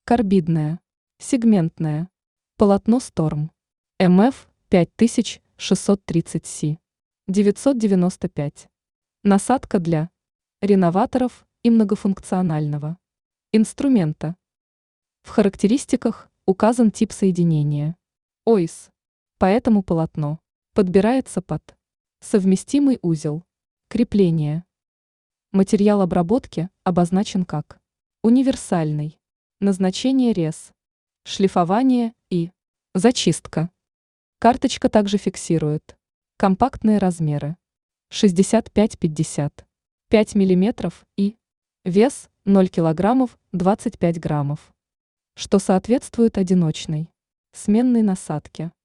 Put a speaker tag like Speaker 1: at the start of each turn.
Speaker 1: карбидное, сегментное, полотно Storm, МФ 5630С, 995. Насадка для реноваторов и многофункционального инструмента. В характеристиках указан тип соединения ОИС, поэтому полотно подбирается под совместимый узел крепления. Материал обработки обозначен как универсальный. Назначение рез, шлифование и зачистка. Карточка также фиксирует компактные размеры 65-50, 5 мм и вес 0 кг 25 граммов, что соответствует одиночной сменной насадке.